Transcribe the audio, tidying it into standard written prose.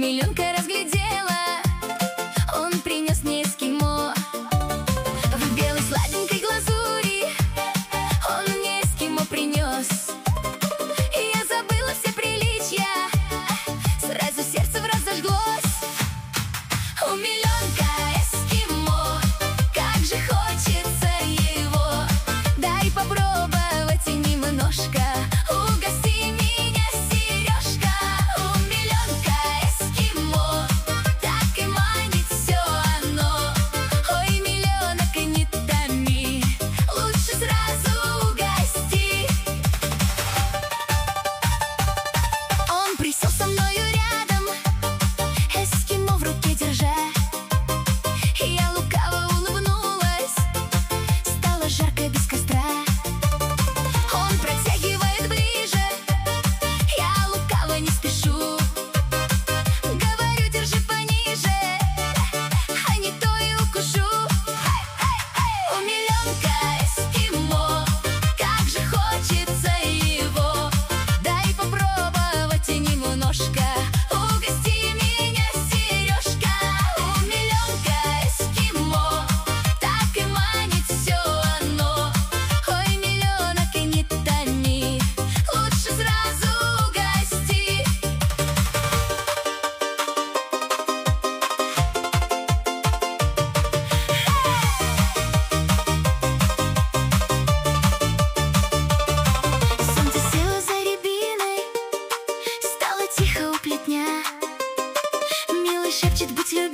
умиленка разглядела, он принес мне эскимо. В белой сладенькой глазури он мне эскимо принес. И я забыла все приличия, сразу сердце враз зажглось. Умиленка эскимо, как же хочется его. Дай попробовать немножко, угости меня, Сережка. Умиленка эскимо, так и манит все оно. Ой, миленок, не томи, лучше сразу угости. Он присел со мною рядом, эскимо в руке держа. Я лукаво улыбнулась, стало жарко без костра. Он протягивает ближе, я лукаво не спешу. Говорю, держи пониже, а не то и укушу. Умиленка эскимо, как же хочется его. Дай попробовать немножко, угости меня, Сережка. Умиленка эскимо, так и манит все оно. Ой, миленок, не томи, лучше сразу угости. Солнце село за рябиной, стало тихо у плетня. Милый шепчет: будь любезен.